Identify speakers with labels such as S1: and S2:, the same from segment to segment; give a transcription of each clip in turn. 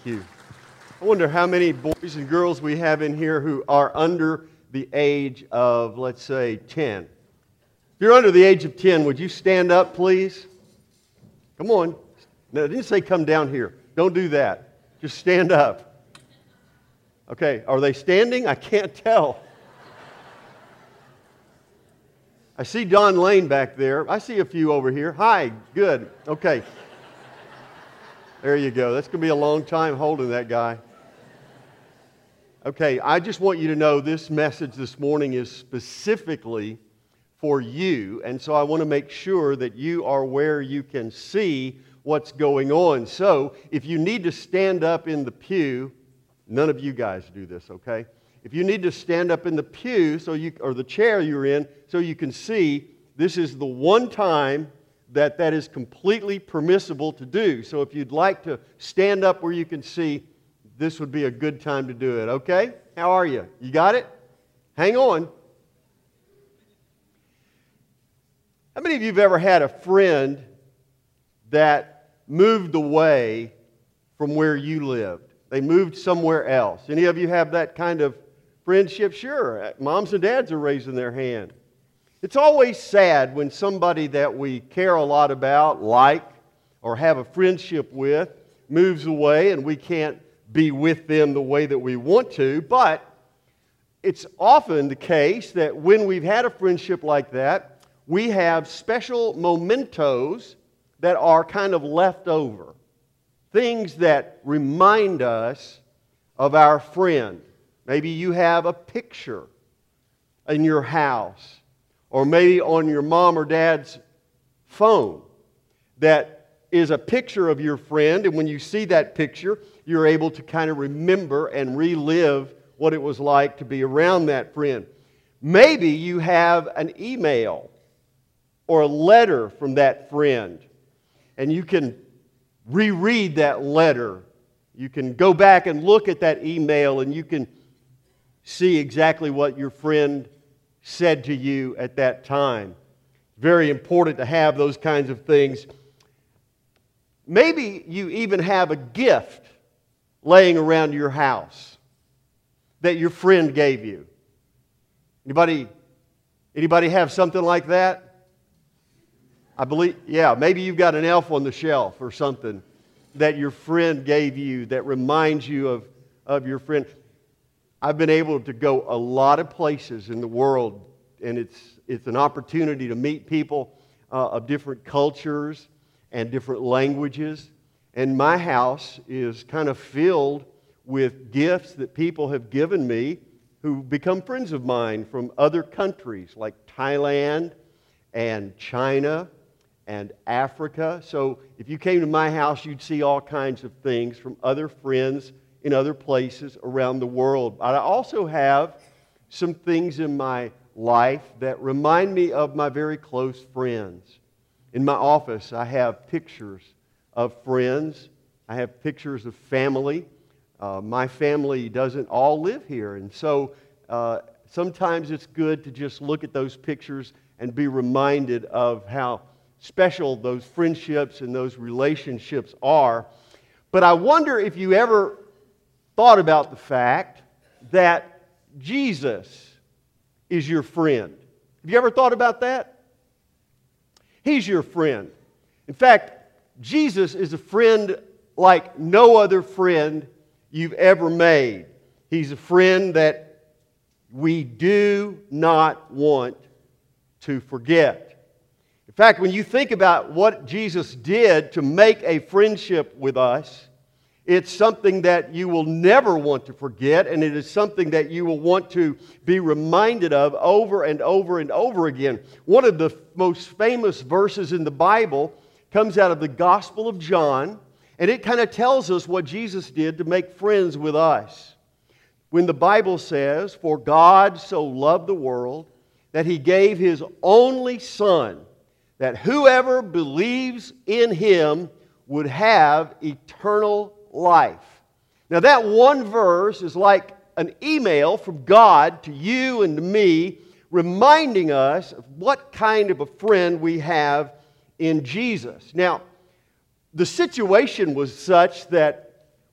S1: you. I wonder how many boys and girls we have in here who are under the age of, let's say, 10. If you're under the age of 10, would you stand up, please? Come on. No, I didn't say come down here. Don't do that. Just stand up. Okay, are they standing? I can't tell. I see Don Lane back there. I see a few over here. Hi, good. Okay. There you go. That's going to be a long time holding that guy. Okay, I just want you to know this message this morning is specifically for you, and so I want to make sure that you are where you can see what's going on. So, if you need to stand up in the pew, none of you guys do this, okay? If you need to stand up in the pew or the chair you're in so you can see, this is the one time that is completely permissible to do. So if you'd like to stand up where you can see, this would be a good time to do it, okay? How are you? You got it? Hang on. How many of you have ever had a friend that moved away from where you lived? They moved somewhere else. Any of you have that kind of friendship? Sure. Moms and dads are raising their hand. It's always sad when somebody that we care a lot about, like, or have a friendship with, moves away and we can't be with them the way that we want to. But it's often the case that when we've had a friendship like that, we have special mementos that are kind of left over. Things that remind us of our friend. Maybe you have a picture in your house, or maybe on your mom or dad's phone that is a picture of your friend, and when you see that picture, you're able to kind of remember and relive what it was like to be around that friend. Maybe you have an email or a letter from that friend, and you can reread that letter. You can go back and look at that email, and you can see exactly what your friend said to you at that time. Very important to have those kinds of things. Maybe you even have a gift laying around your house that your friend gave you. Anybody have something like that? I believe, yeah, maybe you've got an elf on the shelf or something that your friend gave you that reminds you of your friend. I've been able to go a lot of places in the world, and it's an opportunity to meet people of different cultures and different languages. And my house is kind of filled with gifts that people have given me who become friends of mine from other countries like Thailand and China and Africa. So if you came to my house, you'd see all kinds of things from other friends in other places around the world. But I also have some things in my life that remind me of my very close friends. In my office, I have pictures of friends. I have pictures of family. My family doesn't all live here, and so sometimes it's good to just look at those pictures and be reminded of how special those friendships and those relationships are. But I wonder if you ever thought about the fact that Jesus is your friend. Have you ever thought about that? He's your friend. In fact, Jesus is a friend like no other friend you've ever made. He's a friend that we do not want to forget. In fact, when you think about what Jesus did to make a friendship with us, it's something that you will never want to forget, and it is something that you will want to be reminded of over and over and over again. One of the most famous verses in the Bible comes out of the Gospel of John, and it kind of tells us what Jesus did to make friends with us. When the Bible says, "For God so loved the world that He gave His only Son, that whoever believes in Him would have eternal life." Now that one verse is like an email from God to you and to me, reminding us of what kind of a friend we have in Jesus. Now, the situation was such that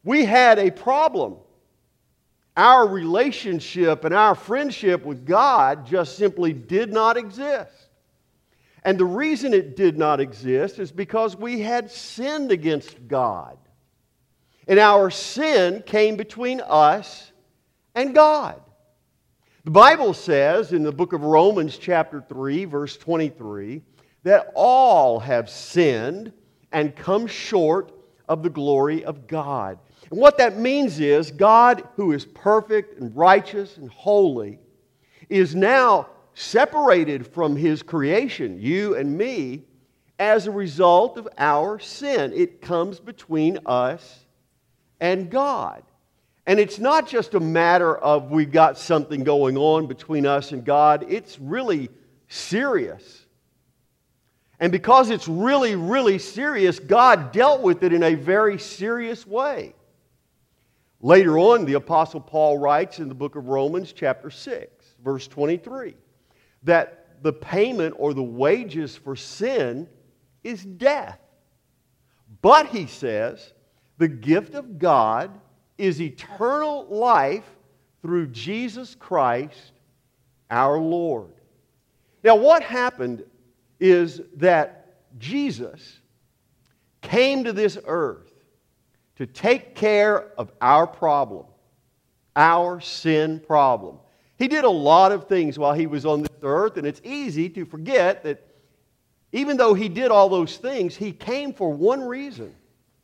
S1: We had a problem. Our relationship and our friendship with God just simply did not exist. And the reason it did not exist is because we had sinned against God. And our sin came between us and God. The Bible says in the book of Romans chapter 3, verse 23, that all have sinned and come short of the glory of God. And what that means is God, who is perfect and righteous and holy, is now separated from His creation, you and me, as a result of our sin. It comes between us and God. And it's not just a matter of we've got something going on between us and God. It's really serious. And because it's really, really serious, God dealt with it in a very serious way. Later on, the Apostle Paul writes in the book of Romans, chapter 6, verse 23, that the payment or the wages for sin is death. But, he says, the gift of God is eternal life through Jesus Christ our Lord. Now, what happened is that Jesus came to this earth to take care of our problem, our sin problem. He did a lot of things while He was on this earth, and it's easy to forget that even though He did all those things, He came for one reason.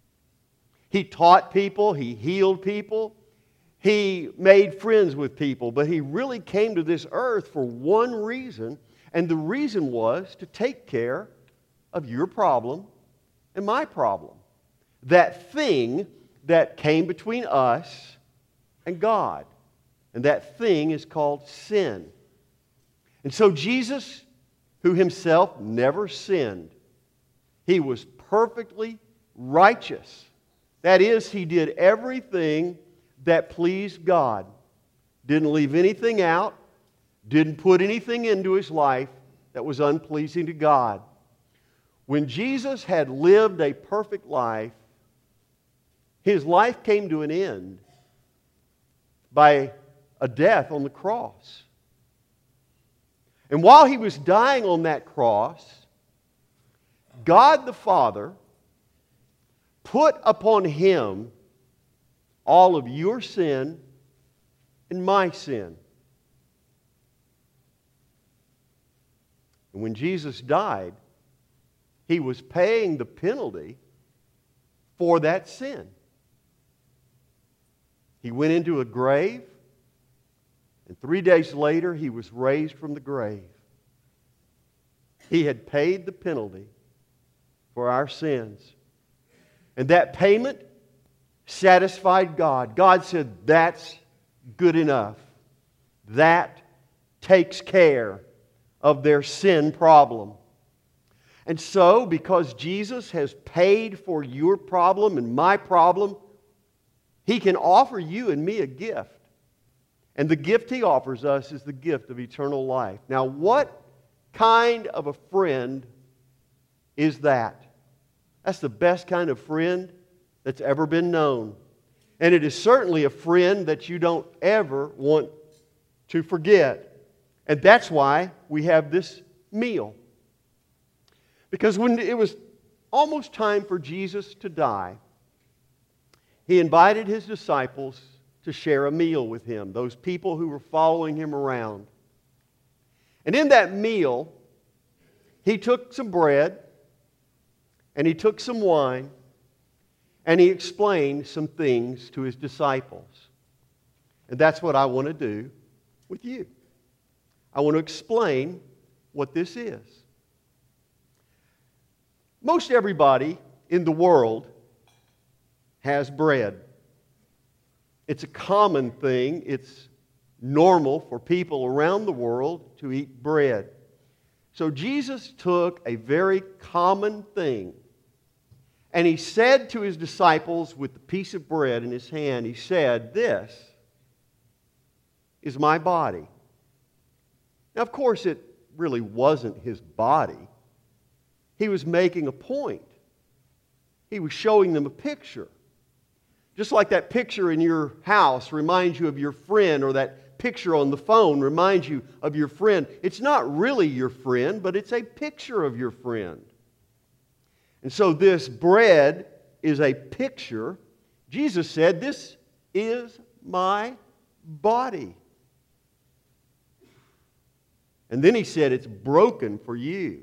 S1: He taught people, He healed people, He made friends with people, but He really came to this earth for one reason, and the reason was to take care of your problem and my problem. That thing that came between us and God. And that thing is called sin. And so Jesus, who Himself never sinned, He was perfectly righteous. That is, He did everything that pleased God. Didn't leave anything out. Didn't put anything into His life that was unpleasing to God. When Jesus had lived a perfect life, His life came to an end by a death on the cross. And while He was dying on that cross, God the Father put upon Him all of your sin and my sin. And when Jesus died, He was paying the penalty for that sin. He went into a grave, and 3 days later, He was raised from the grave. He had paid the penalty for our sins. And that payment satisfied God. God said, that's good enough. That takes care of their sin problem. And so, because Jesus has paid for your problem and my problem, He can offer you and me a gift. And the gift He offers us is the gift of eternal life. Now, what kind of a friend is that? That's the best kind of friend that's ever been known. And it is certainly a friend that you don't ever want to forget. And that's why we have this meal. Because when it was almost time for Jesus to die, He invited His disciples to share a meal with Him, those people who were following Him around. And in that meal, He took some bread, and He took some wine, and He explained some things to His disciples. And that's what I want to do with you. I want to explain what this is. Most everybody in the world has bread. It's a common thing. It's normal for people around the world to eat bread. So Jesus took a very common thing, and He said to His disciples with the piece of bread in His hand, He said, "This is my body." Now, of course, it really wasn't His body. He was making a point. He was showing them a picture. Just like that picture in your house reminds you of your friend, or that picture on the phone reminds you of your friend. It's not really your friend, but it's a picture of your friend. And so this bread is a picture. Jesus said, "This is my body." And then he said, "It's broken for you."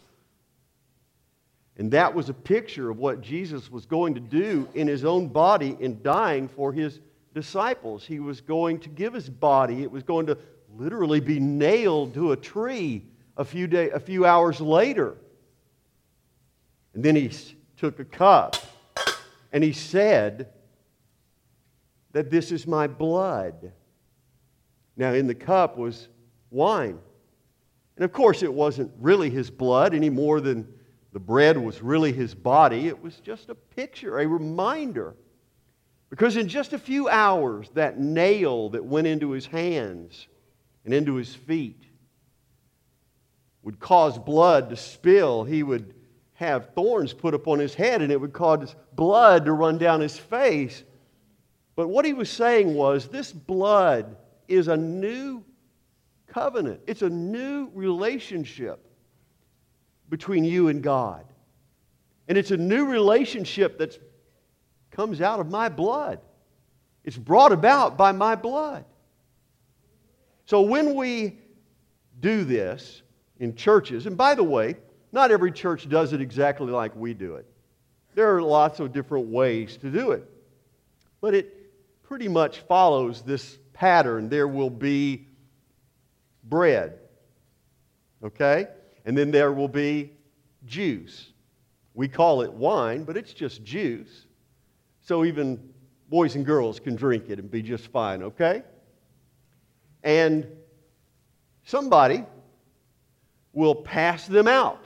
S1: And that was a picture of what Jesus was going to do in his own body in dying for his disciples. He was going to give his body. It was going to literally be nailed to a tree a few hours later. And then he took a cup and he said that this is my blood. Now in the cup was wine. And of course it wasn't really his blood any more than the bread was really his body. It was just a picture, a reminder. Because in just a few hours, that nail that went into his hands and into his feet would cause blood to spill. He would have thorns put upon his head, and it would cause blood to run down his face. But what he was saying was, this blood is a new covenant. It's a new relationship between you and God. And it's a new relationship that comes out of my blood. It's brought about by my blood. So when we do this in churches, and by the way, not every church does it exactly like we do it. There are lots of different ways to do it. But it pretty much follows this pattern. There will be bread. Okay? And then there will be juice. We call it wine, but it's just juice. So even boys and girls can drink it and be just fine, okay? And somebody will pass them out.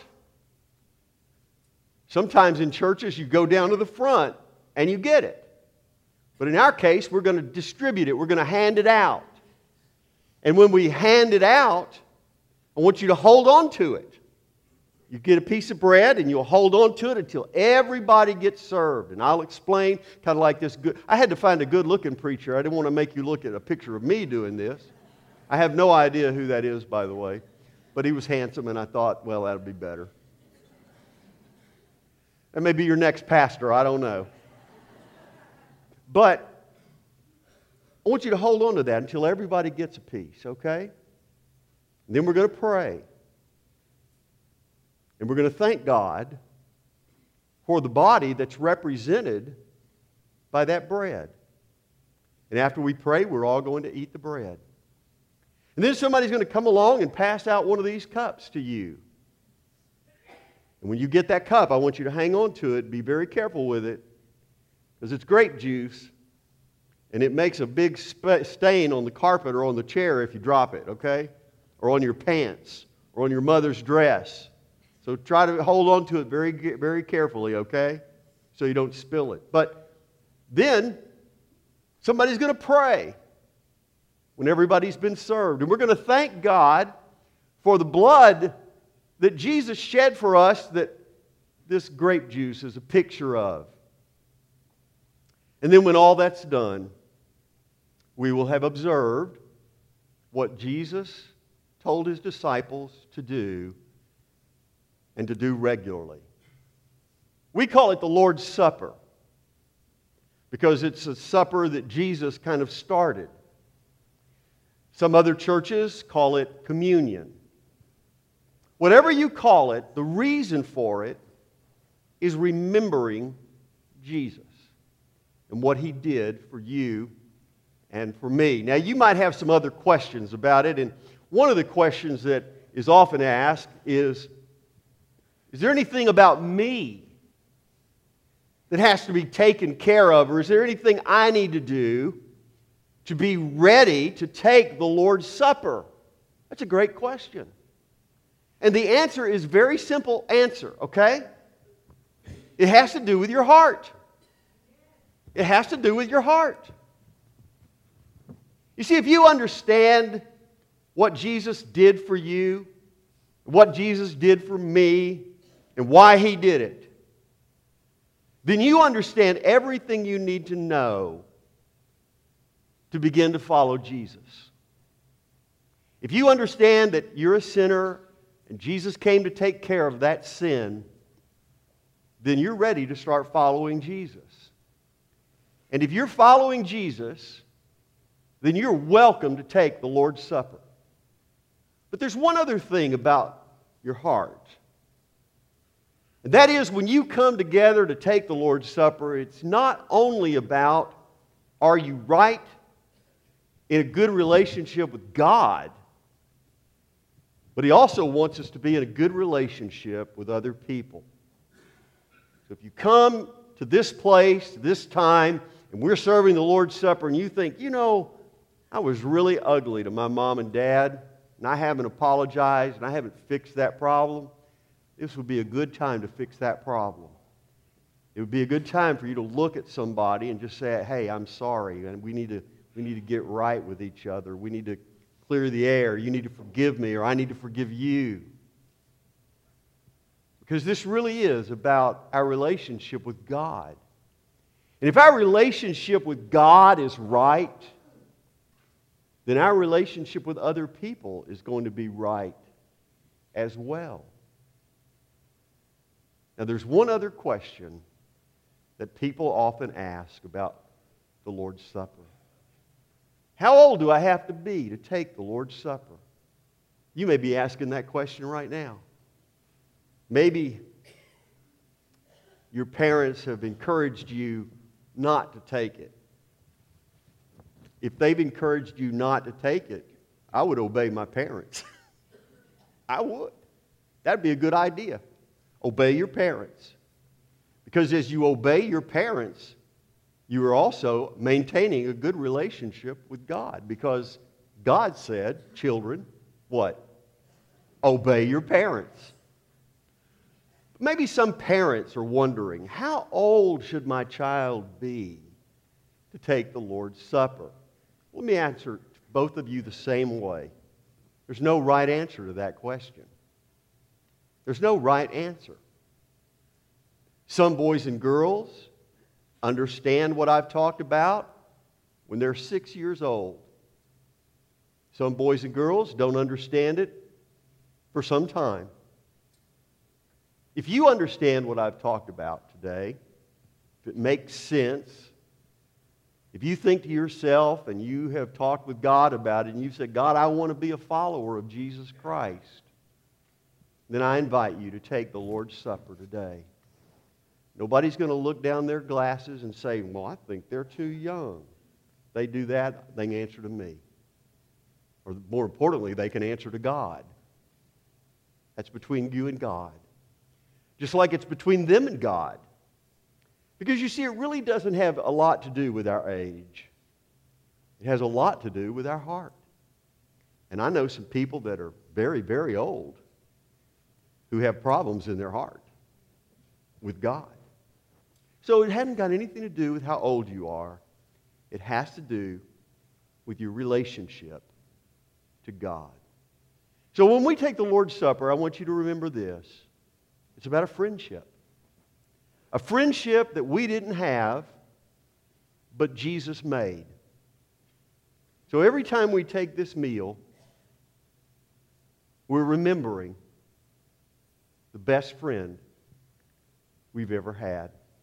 S1: Sometimes in churches you go down to the front and you get it. But in our case, we're going to distribute it. We're going to hand it out. And when we hand it out, I want you to hold on to it. You get a piece of bread and you'll hold on to it until everybody gets served. And I'll explain, kind of like this. I had to find a good-looking preacher. I didn't want to make you look at a picture of me doing this. I have no idea who that is, by the way. But he was handsome, and I thought, well, that'll be better. And maybe your next pastor, I don't know. But I want you to hold on to that until everybody gets a piece, okay? And then we're going to pray. And we're going to thank God for the body that's represented by that bread. And after we pray, we're all going to eat the bread. And then somebody's going to come along and pass out one of these cups to you. And when you get that cup, I want you to hang on to it. Be very careful with it, because it's grape juice. And it makes a big stain on the carpet or on the chair if you drop it, okay? Or on your pants or on your mother's dress. So try to hold on to it very, very carefully, okay? So you don't spill it. But then somebody's going to pray when everybody's been served. And we're going to thank God for the blood that Jesus shed for us that this grape juice is a picture of. And then when all that's done, we will have observed what Jesus told his disciples to do and to do regularly. We call it the Lord's Supper because it's a supper that Jesus kind of started. Some other churches call it communion. Whatever you call it, the reason for it is remembering Jesus and what he did for you and for me. Now, you might have some other questions about it, and one of the questions that is often asked is there anything about me that has to be taken care of, or is there anything I need to do to be ready to take the Lord's Supper? That's a great question. And the answer is a very simple answer, okay? It has to do with your heart. It has to do with your heart. You see, if you understand what Jesus did for you, what Jesus did for me, and why he did it, then you understand everything you need to know to begin to follow Jesus. If you understand that you're a sinner and Jesus came to take care of that sin, then you're ready to start following Jesus. And if you're following Jesus, then you're welcome to take the Lord's Supper. But there's one other thing about your heart. And that is, when you come together to take the Lord's Supper, it's not only about, are you right in a good relationship with God, but He also wants us to be in a good relationship with other people. So if you come to this place, this time, and we're serving the Lord's Supper, and you think, you know, I was really ugly to my mom and dad, and I haven't apologized, and I haven't fixed that problem, this would be a good time to fix that problem. It would be a good time for you to look at somebody and just say, hey, I'm sorry, and we need to get right with each other. We need to clear the air. You need to forgive me, or I need to forgive you. Because this really is about our relationship with God. And if our relationship with God is right, then our relationship with other people is going to be right as well. Now, there's one other question that people often ask about the Lord's Supper. How old do I have to be to take the Lord's Supper? You may be asking that question right now. Maybe your parents have encouraged you not to take it. If they've encouraged you not to take it, I would obey my parents. I would. That'd be a good idea. Obey your parents. Because as you obey your parents, you are also maintaining a good relationship with God. Because God said, children, what? Obey your parents. Maybe some parents are wondering, how old should my child be to take the Lord's Supper? Let me answer both of you the same way. There's no right answer to that question. There's no right answer. Some boys and girls understand what I've talked about when they're 6 years old. Some boys and girls don't understand it for some time. If you understand what I've talked about today, if it makes sense, if you think to yourself and you have talked with God about it and you said, God, I want to be a follower of Jesus Christ, then I invite you to take the Lord's Supper today. Nobody's going to look down their glasses and say, well, I think they're too young. If they do that, they can answer to me. Or more importantly, they can answer to God. That's between you and God. Just like it's between them and God. Because you see, it really doesn't have a lot to do with our age. It has a lot to do with our heart. And I know some people that are very, very old who have problems in their heart with God. So it hasn't got anything to do with how old you are. It has to do with your relationship to God. So when we take the Lord's Supper, I want you to remember this. It's about a friendship. A friendship that we didn't have, but Jesus made. So every time we take this meal, we're remembering the best friend we've ever had.